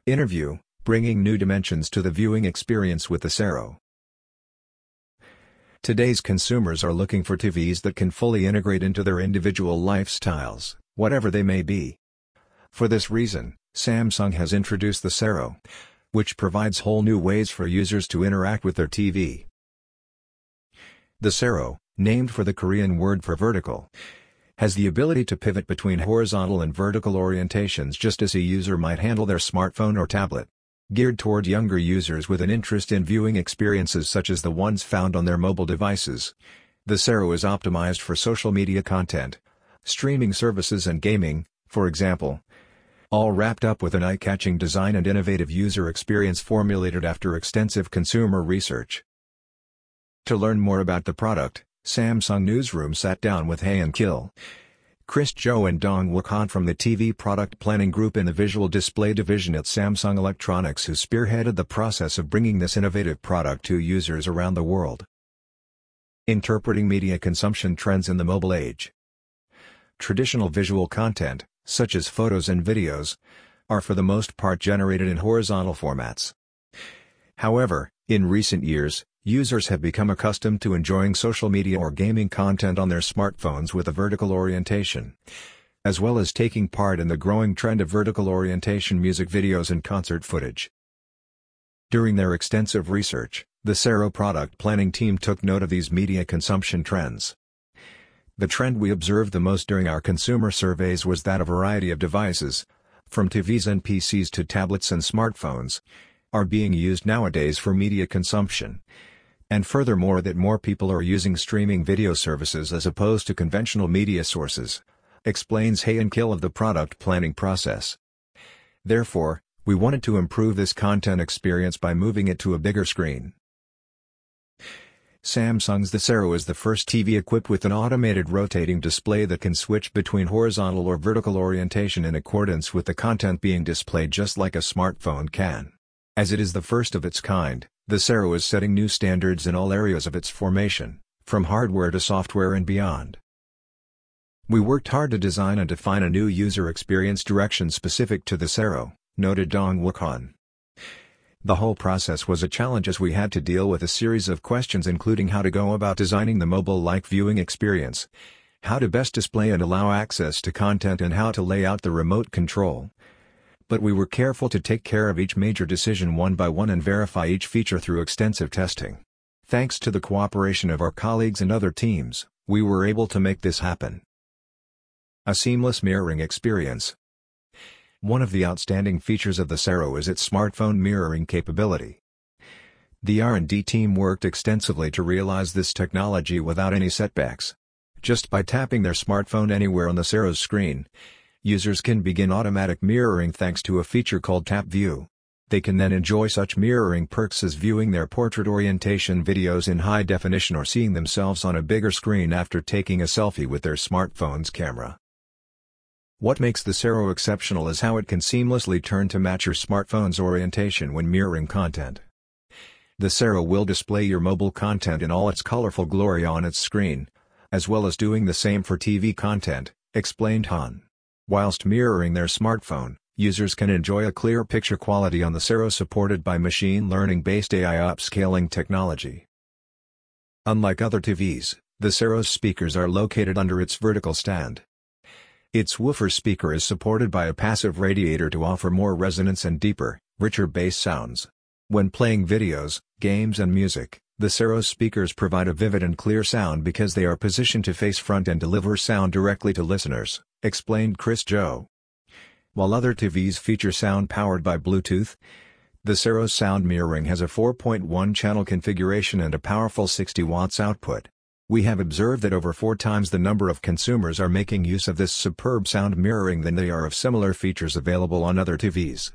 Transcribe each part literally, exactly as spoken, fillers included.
Interview, bringing new dimensions to the viewing experience with the Sero. Today's consumers are looking for T Vs that can fully integrate into their individual lifestyles, whatever they may be. For this reason, Samsung has introduced the Sero, which provides whole new ways for users to interact with their T V. The Sero, named for the Korean word for vertical, has the ability to pivot between horizontal and vertical orientations just as a user might handle their smartphone or tablet. Geared toward younger users with an interest in viewing experiences such as the ones found on their mobile devices, the Sero is optimized for social media content, streaming services and gaming, for example, all wrapped up with an eye-catching design and innovative user experience formulated after extensive consumer research. To learn more about the product, Samsung Newsroom sat down with Hae In-kil, Chris Zhou and Dong Wook Han from the T V Product Planning Group in the Visual Display Division at Samsung Electronics, who spearheaded the process of bringing this innovative product to users around the world. Interpreting media consumption trends in the mobile age. Traditional visual content, such as photos and videos, are for the most part generated in horizontal formats. However, in recent years, users have become accustomed to enjoying social media or gaming content on their smartphones with a vertical orientation, as well as taking part in the growing trend of vertical orientation music videos and concert footage. During their extensive research, the Sero product planning team took note of these media consumption trends. The trend we observed the most during our consumer surveys was that a variety of devices, from T Vs and P Cs to tablets and smartphones, are being used nowadays for media consumption. And furthermore, that more people are using streaming video services as opposed to conventional media sources, explains Hae In-kil of the product planning process. Therefore, we wanted to improve this content experience by moving it to a bigger screen. Samsung's the Sero is the first T V equipped with an automated rotating display that can switch between horizontal or vertical orientation in accordance with the content being displayed, just like a smartphone can. As it is the first of its kind, the Sero is setting new standards in all areas of its formation, from hardware to software and beyond. We worked hard to design and define a new user experience direction specific to the Sero, noted Dong Wook Han. The whole process was a challenge as we had to deal with a series of questions, including how to go about designing the mobile-like viewing experience, how to best display and allow access to content, and how to lay out the remote control. But we were careful to take care of each major decision one by one and verify each feature through extensive testing. Thanks to the cooperation of our colleagues and other teams, we were able to make this happen. A seamless mirroring experience. One of the outstanding features of the Sero is its smartphone mirroring capability. The R and D team worked extensively to realize this technology without any setbacks. Just by tapping their smartphone anywhere on the Sero's screen, users can begin automatic mirroring thanks to a feature called Tap View. They can then enjoy such mirroring perks as viewing their portrait orientation videos in high definition or seeing themselves on a bigger screen after taking a selfie with their smartphone's camera. What makes the Sero exceptional is how it can seamlessly turn to match your smartphone's orientation when mirroring content. The Sero will display your mobile content in all its colorful glory on its screen, as well as doing the same for T V content, explained Han. Whilst mirroring their smartphone, users can enjoy a clear picture quality on the Sero supported by machine learning-based A I upscaling technology. Unlike other T Vs, the Sero's speakers are located under its vertical stand. Its woofer speaker is supported by a passive radiator to offer more resonance and deeper, richer bass sounds. When playing videos, games and music, the Sero's speakers provide a vivid and clear sound because they are positioned to face front and deliver sound directly to listeners, explained Chris Zhou. While other T Vs feature sound powered by Bluetooth, the Sero's sound mirroring has a four point one channel configuration and a powerful sixty watts output. We have observed that over four times the number of consumers are making use of this superb sound mirroring than they are of similar features available on other T Vs.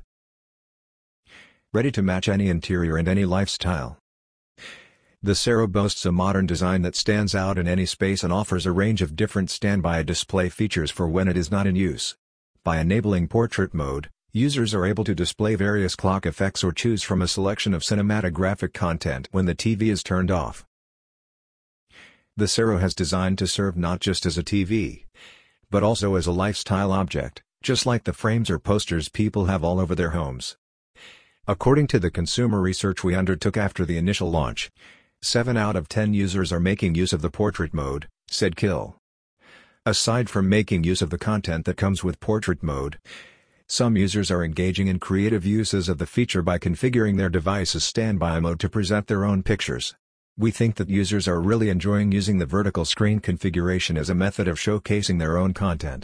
Ready to match any interior and any lifestyle. The Sero boasts a modern design that stands out in any space and offers a range of different standby display features for when it is not in use. By enabling portrait mode, users are able to display various clock effects or choose from a selection of cinematographic content when the T V is turned off. The Sero has designed to serve not just as a T V, but also as a lifestyle object, just like the frames or posters people have all over their homes. According to the consumer research we undertook after the initial launch, seven out of ten users are making use of the portrait mode, said Kill. Aside from making use of the content that comes with portrait mode, some users are engaging in creative uses of the feature by configuring their device's standby mode to present their own pictures. We think that users are really enjoying using the vertical screen configuration as a method of showcasing their own content.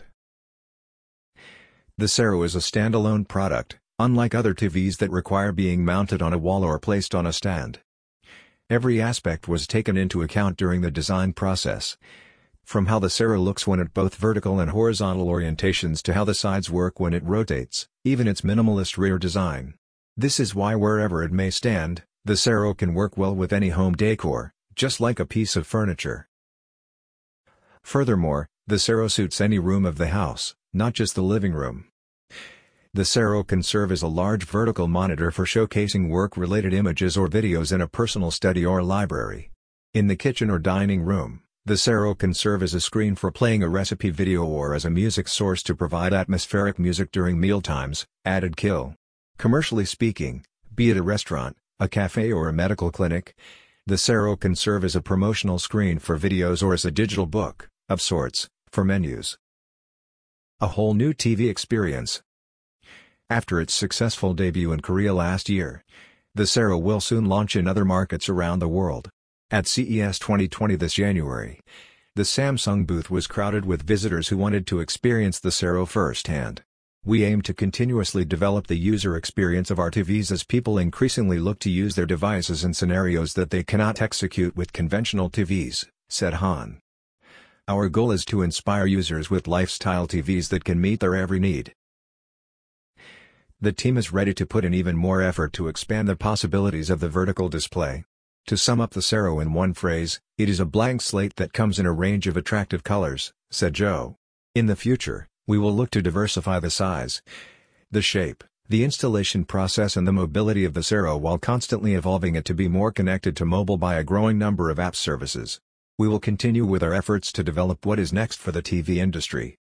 The Sero is a standalone product, unlike other T Vs that require being mounted on a wall or placed on a stand. Every aspect was taken into account during the design process. From how the Sero looks when at both vertical and horizontal orientations to how the sides work when it rotates, even its minimalist rear design. This is why wherever it may stand, the Sero can work well with any home decor, just like a piece of furniture. Furthermore, the Sero suits any room of the house, not just the living room. The Sero can serve as a large vertical monitor for showcasing work-related images or videos in a personal study or library. In the kitchen or dining room, the Sero can serve as a screen for playing a recipe video or as a music source to provide atmospheric music during mealtimes, added Kill. Commercially speaking, be it a restaurant, a cafe or a medical clinic, the Sero can serve as a promotional screen for videos or as a digital book, of sorts, for menus. A whole new T V experience. After its successful debut in Korea last year, the Sero will soon launch in other markets around the world. At C E S twenty twenty this January, the Samsung booth was crowded with visitors who wanted to experience the Sero firsthand. We aim to continuously develop the user experience of our T Vs as people increasingly look to use their devices in scenarios that they cannot execute with conventional T Vs, said Han. Our goal is to inspire users with lifestyle T Vs that can meet their every need. The team is ready to put in even more effort to expand the possibilities of the vertical display. To sum up the Sero in one phrase, it is a blank slate that comes in a range of attractive colors, said Joe. In the future, we will look to diversify the size, the shape, the installation process and the mobility of the Sero while constantly evolving it to be more connected to mobile by a growing number of app services. We will continue with our efforts to develop what is next for the T V industry.